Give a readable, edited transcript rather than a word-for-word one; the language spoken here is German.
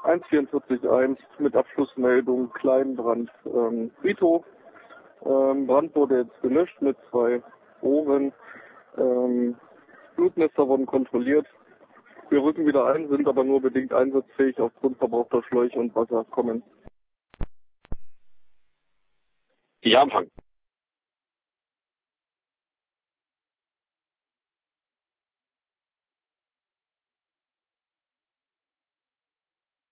144.1 mit Abschlussmeldung Kleinbrand Friedhof. Brand wurde jetzt gelöscht mit 2 Rohren. Blutnester wurden kontrolliert. Wir rücken wieder ein, sind aber nur bedingt einsatzfähig aufgrund verbrauchter Schläuche und Wasserkommen. Ja, Empfang.